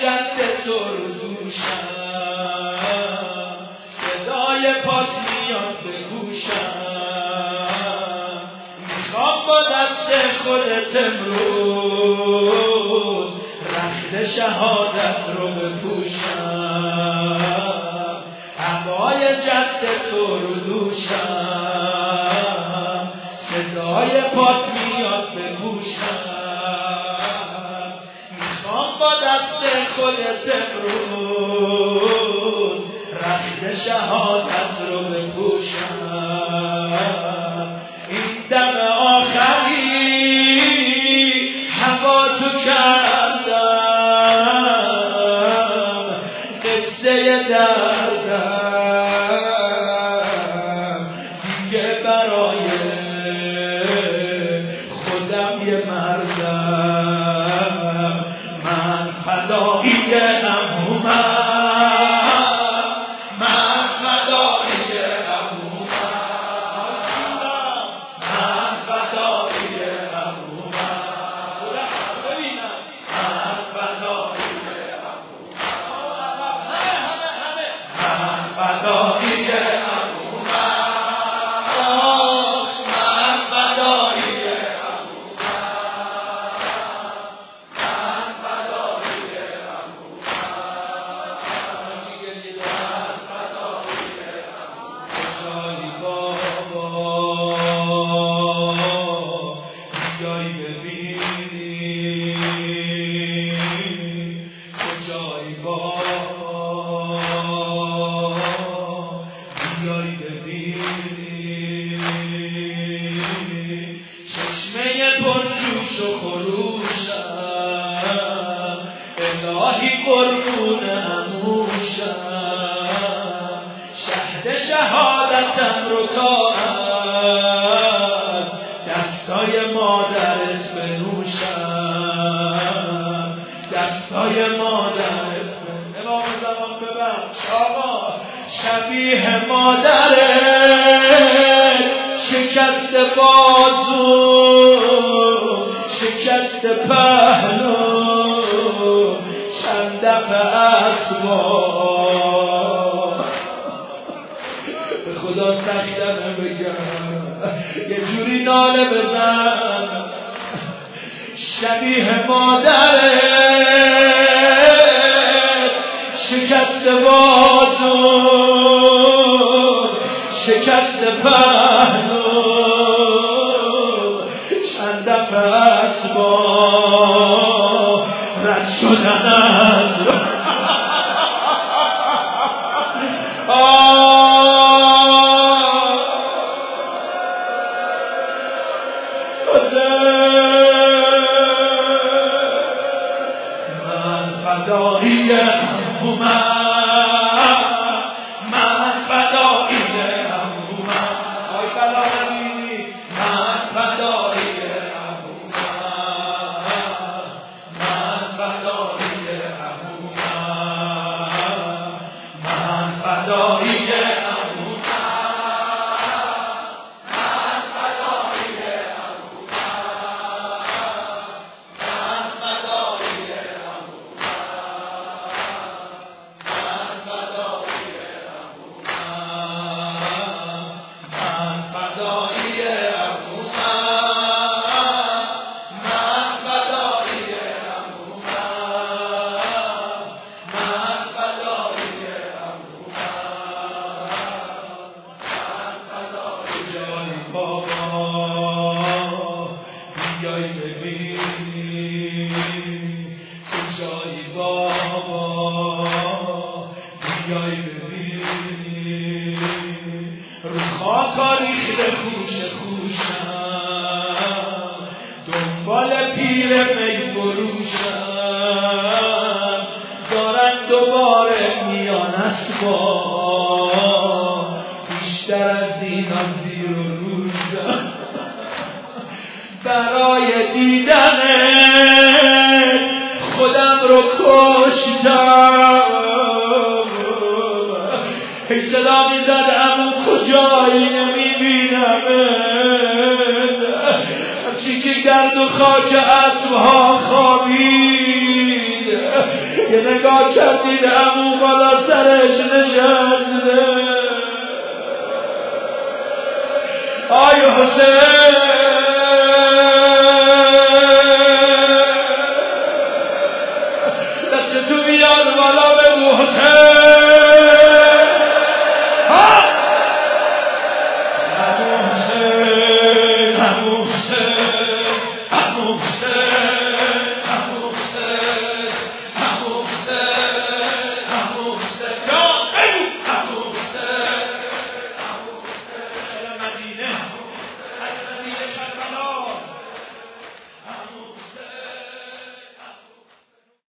جد تو رو دوشم، صدای پات میاد به گوشم، میخوام با دست خودت امروز رخت شهادت رو بپوشم، هوای جد تو رو دوشم، صدای پات میاد به گوشم، میخوام با دست خودت امروز رخت شهادت رو بپوشم. این دم آخری هوا تو کردم، قصه دردم دیگه برای خودم یه مردم، من فدایی عمومم، من فدایی عمومم، من فدایی عمومم، ببینم من فدایی عمومم، من فدایی جوش و خروشم، الهی قربون عموشم، شهد شهادتم رو تا از دستای مادرت بنوشم، دستای مادرت امام زمان ببخش آقا، شبیه مادرت شکست بازو، شکست پهلو، چند دفعه اسباب، به خدا سختمه بگم یه جوری ناله بزن، شبیه مادرت شکست بازو، شکست پهلو، چند دفعه اسباب رد شدن از من فدایی عمومم، من فدایی عمومم، آی بلالمی من فدایی عمومم، من فدایی عمومم، من فدایی رو خاکا ریخته خوش خوشم، دنبال پیر می فروشم، دارن دوباره میان اسباب، بیشتر از دیدم زیر و روشم، برای دیدنت خودم رو کشتم، هی صدا میزد عمو کجایی نمیبینم، همچی که گرد و خاک اسبها خوابید، که نگاه کردید عمو بالا سرش نشسته. آی حسین دست تو بیاد بالا بگو حسین